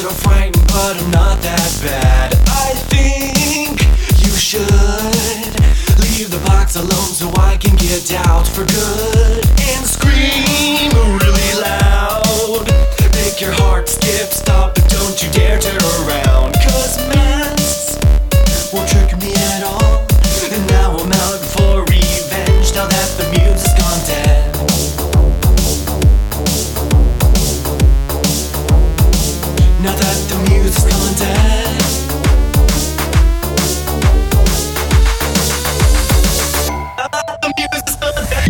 so frightened, but I'm not that bad. I think you should leave the box alone so I can get out for good and scream really loud. Make your heart skip, stop, but don't you dare turn around. 'Cause masks won't trick me at all, and now I'm out for revenge now that the music's gone dead. Now that the music's gone dead. The music's gone dead.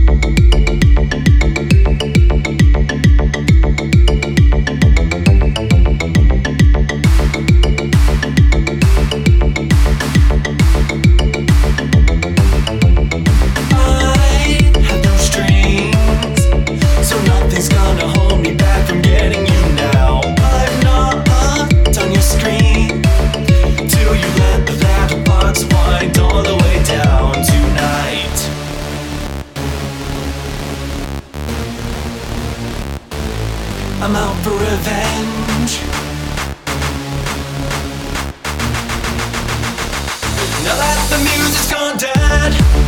I'm out for revenge. Now that the music's gone dead.